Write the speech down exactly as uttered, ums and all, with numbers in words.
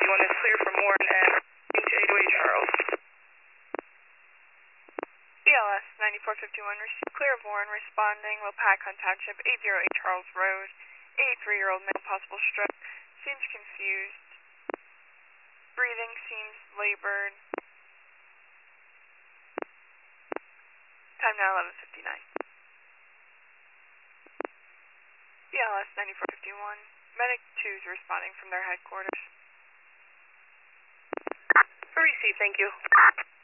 fifty-one is clear from Warren and into eight oh eight Charles. B L S ninety-four fifty-one, clear of Warren, responding, Wapakon Township, eight oh eight Charles Road, eighty-three-year-old male, possible stroke, seems confused, breathing seems labored, time now eleven fifty-nine. B L S ninety-four fifty-one, Medic two is responding from their headquarters. Receive, thank you.